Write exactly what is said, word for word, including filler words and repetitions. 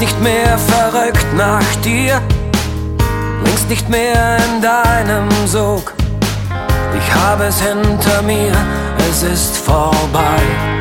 nicht mehr verrückt nach dir, längst nicht mehr in deinem Sog. Ich habe es hinter mir, es ist vorbei.